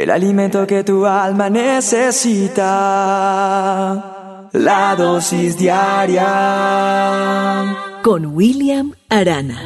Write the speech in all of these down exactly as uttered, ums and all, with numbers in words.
el alimento que tu alma necesita. La dosis diaria con William Arana.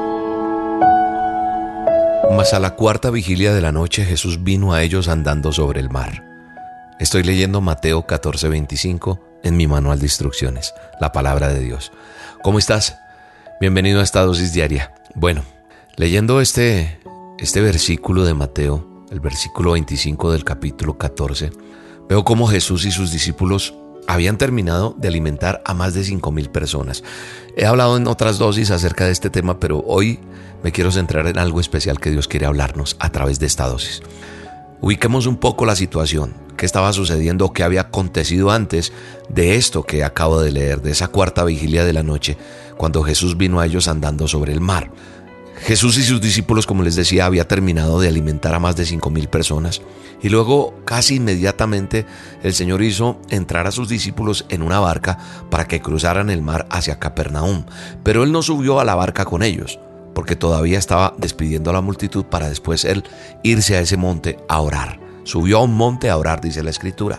Mas a la cuarta vigilia de la noche Jesús vino a ellos andando sobre el mar. Estoy leyendo Mateo catorce veinticinco en mi manual de instrucciones, la palabra de Dios. ¿Cómo estás? Bienvenido a esta dosis diaria. Bueno, leyendo este, este versículo de Mateo, el versículo veinticinco del capítulo catorce, veo cómo Jesús y sus discípulos habían terminado de alimentar a más de cinco mil personas. He hablado en otras dosis acerca de este tema, pero hoy me quiero centrar en algo especial que Dios quiere hablarnos a través de esta dosis. Ubiquemos un poco la situación, qué estaba sucediendo, qué había acontecido antes de esto que acabo de leer, de esa cuarta vigilia de la noche, cuando Jesús vino a ellos andando sobre el mar. Jesús y sus discípulos, como les decía, había terminado de alimentar a más de cinco mil personas y luego casi inmediatamente el Señor hizo entrar a sus discípulos en una barca para que cruzaran el mar hacia Capernaum, pero Él no subió a la barca con ellos porque todavía estaba despidiendo a la multitud para después Él irse a ese monte a orar. Subió a un monte a orar, dice la Escritura.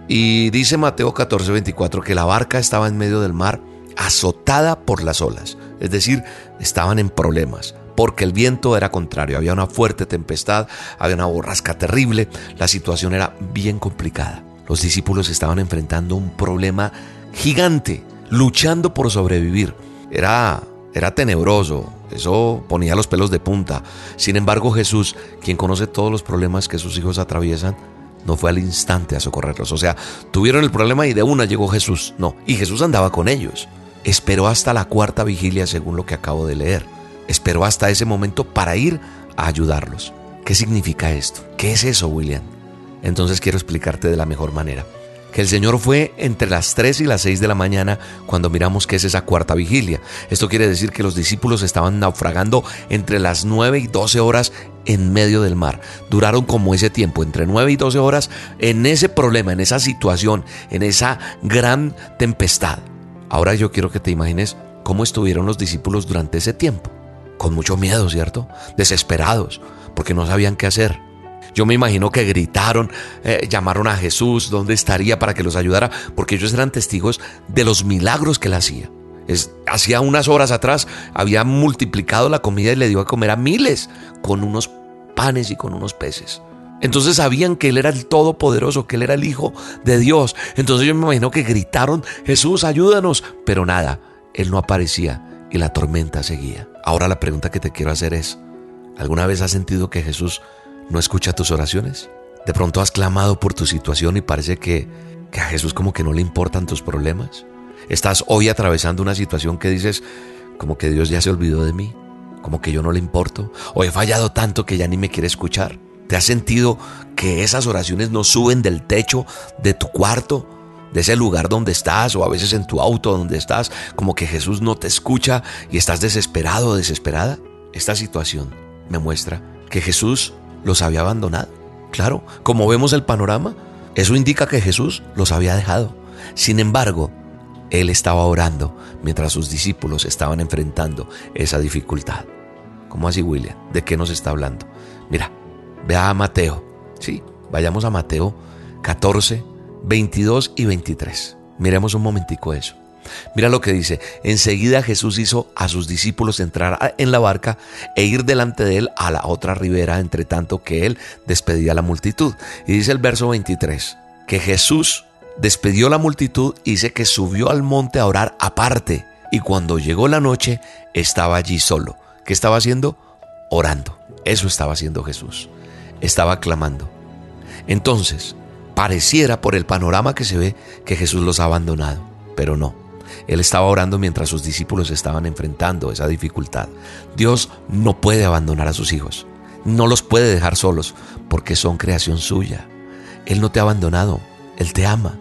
Y dice Mateo catorce veinticuatro que la barca estaba en medio del mar azotada por las olas, es decir, estaban en problemas porque el viento era contrario, había una fuerte tempestad, había una borrasca terrible, la situación era bien complicada. Los discípulos estaban enfrentando un problema gigante, luchando por sobrevivir. Era, era tenebroso, eso ponía los pelos de punta. Sin embargo, Jesús, quien conoce todos los problemas que sus hijos atraviesan, no fue al instante a socorrerlos. O sea, tuvieron el problema y de una llegó Jesús. No, y Jesús andaba con ellos. Esperó hasta la cuarta vigilia, según lo que acabo de leer. Esperó hasta ese momento para ir a ayudarlos. ¿Qué significa esto? ¿Qué es eso, William? Entonces quiero explicarte de la mejor manera. Que el Señor fue entre las tres y las seis de la mañana cuando miramos que es esa cuarta vigilia. Esto quiere decir que los discípulos estaban naufragando entre las nueve y doce horas en medio del mar. Duraron como ese tiempo, entre nueve y doce horas, en ese problema, en esa situación, en esa gran tempestad. Ahora yo quiero que te imagines cómo estuvieron los discípulos durante ese tiempo. Con mucho miedo, ¿cierto? Desesperados, porque no sabían qué hacer. Yo me imagino que gritaron, eh, llamaron a Jesús, ¿dónde estaría para que los ayudara? Porque ellos eran testigos de los milagros que él hacía. Es, hacía unas horas atrás había multiplicado la comida y le dio a comer a miles con unos panes y con unos peces. Entonces sabían que él era el Todopoderoso, que él era el Hijo de Dios. Entonces yo me imagino que gritaron, Jesús, ayúdanos. Pero nada, él no aparecía y la tormenta seguía. Ahora la pregunta que te quiero hacer es, ¿alguna vez has sentido que Jesús no escucha tus oraciones? De pronto has clamado por tu situación y parece que, que a Jesús como que no le importan tus problemas. Estás hoy atravesando una situación que dices, como que Dios ya se olvidó de mí, como que yo no le importo, o he fallado tanto que ya ni me quiere escuchar. ¿Te has sentido que esas oraciones no suben del techo de tu cuarto, de ese lugar donde estás, o a veces en tu auto donde estás, como que Jesús no te escucha y estás desesperado o desesperada? Esta situación me muestra que Jesús los había abandonado. Claro, como vemos el panorama, eso indica que Jesús los había dejado. Sin embargo, Él estaba orando mientras sus discípulos estaban enfrentando esa dificultad. ¿Cómo así, William? ¿De qué nos está hablando? Mira, ve a Mateo. Sí, vayamos a Mateo catorce, veintidós y veintitrés. Miremos un momentico eso. Mira lo que dice. Enseguida Jesús hizo a sus discípulos entrar en la barca e ir delante de él a la otra ribera, entre tanto que él despedía a la multitud. Y dice el verso veintitrés, que Jesús despidió la multitud y dice que subió al monte a orar aparte. Y cuando llegó la noche, estaba allí solo. ¿Qué estaba haciendo? Orando. Eso estaba haciendo Jesús. Estaba clamando. Entonces, pareciera por el panorama que se ve que Jesús los ha abandonado, pero no. Él estaba orando mientras sus discípulos estaban enfrentando esa dificultad. Dios no puede abandonar a sus hijos. No los puede dejar solos porque son creación suya. Él no te ha abandonado. Él te ama.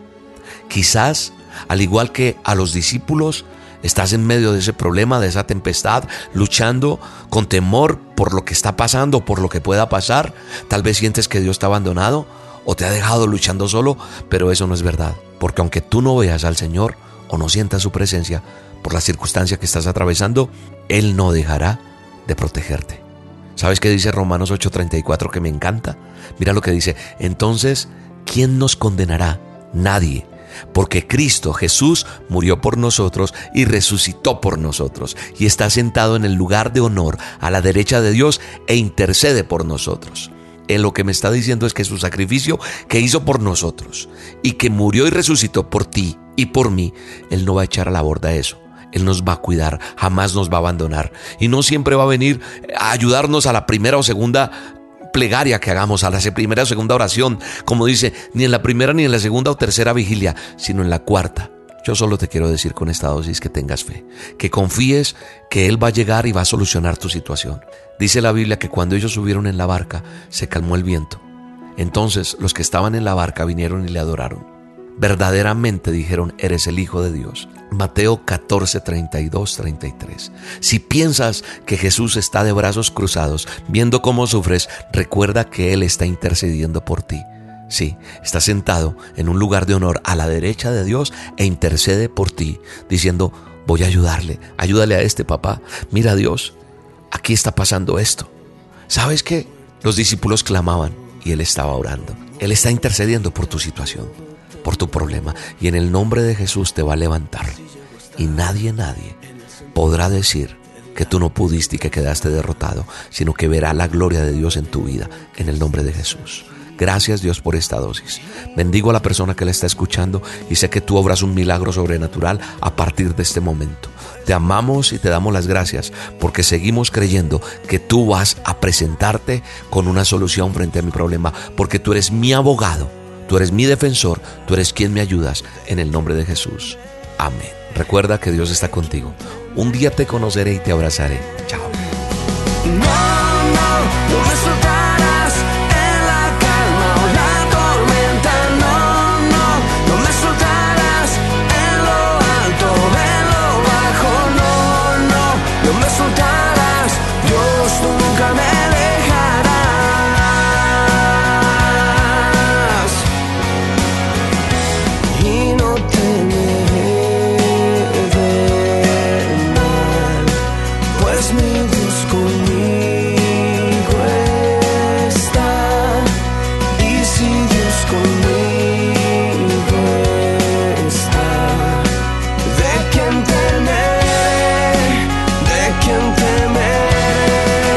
Quizás, al igual que a los discípulos, estás en medio de ese problema, de esa tempestad, luchando con temor por lo que está pasando, por lo que pueda pasar. Tal vez sientes que Dios te ha abandonado o te ha dejado luchando solo, pero eso no es verdad. Porque aunque tú no veas al Señor o no sientas su presencia por la circunstancia que estás atravesando, Él no dejará de protegerte. ¿Sabes qué dice Romanos ocho treinta y cuatro que me encanta? Mira lo que dice: entonces, ¿quién nos condenará? Nadie. Porque Cristo Jesús murió por nosotros y resucitó por nosotros, y está sentado en el lugar de honor a la derecha de Dios e intercede por nosotros. Él lo que me está diciendo es que su sacrificio que hizo por nosotros y que murió y resucitó por ti y por mí, Él no va a echar a la borda eso. Él nos va a cuidar, jamás nos va a abandonar, y no siempre va a venir a ayudarnos a la primera o segunda plegaria que hagamos, a la primera o segunda oración, como dice, ni en la primera ni en la segunda o tercera vigilia, sino en la cuarta. Yo solo te quiero decir con esta dosis que tengas fe, que confíes que Él va a llegar y va a solucionar tu situación. Dice la Biblia que cuando ellos subieron en la barca, se calmó el viento. Entonces los que estaban en la barca vinieron y le adoraron. Verdaderamente dijeron: eres el Hijo de Dios. Mateo catorce, treinta y dos, treinta y tres. Si piensas que Jesús está de brazos cruzados, viendo cómo sufres, recuerda que Él está intercediendo por ti. Sí, está sentado en un lugar de honor a la derecha de Dios e intercede por ti, diciendo: voy a ayudarle, ayúdale a este papá. Mira, Dios, aquí está pasando esto. ¿Sabes qué? Los discípulos clamaban y Él estaba orando. Él está intercediendo por tu situación, por tu problema, y en el nombre de Jesús te va a levantar. Y nadie, nadie podrá decir que tú no pudiste y que quedaste derrotado, sino que verá la gloria de Dios en tu vida, en el nombre de Jesús. Gracias, Dios, por esta dosis. Bendigo a la persona que la está escuchando y sé que tú obras un milagro sobrenatural a partir de este momento. Te amamos y te damos las gracias porque seguimos creyendo que tú vas a presentarte con una solución frente a mi problema, porque tú eres mi abogado, tú eres mi defensor, tú eres quien me ayudas, en el nombre de Jesús. Amén. Recuerda que Dios está contigo. Un día te conoceré y te abrazaré. Chao. No, no, no me soltarás en la calma o la tormenta. No, no, no me soltarás en lo alto, en lo bajo. No, no, no me soltarás. Dios, tú nunca me dejarás. Y no temeré del mal, pues mi Dios conmigo está. Y si Dios conmigo está, ¿de quién temeré? ¿De quién temeré?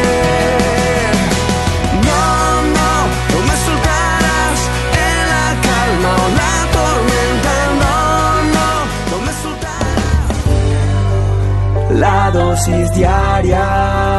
No, no, no me soltarás en la calma o la tormenta. No, no, no me soltarás. La dosis diaria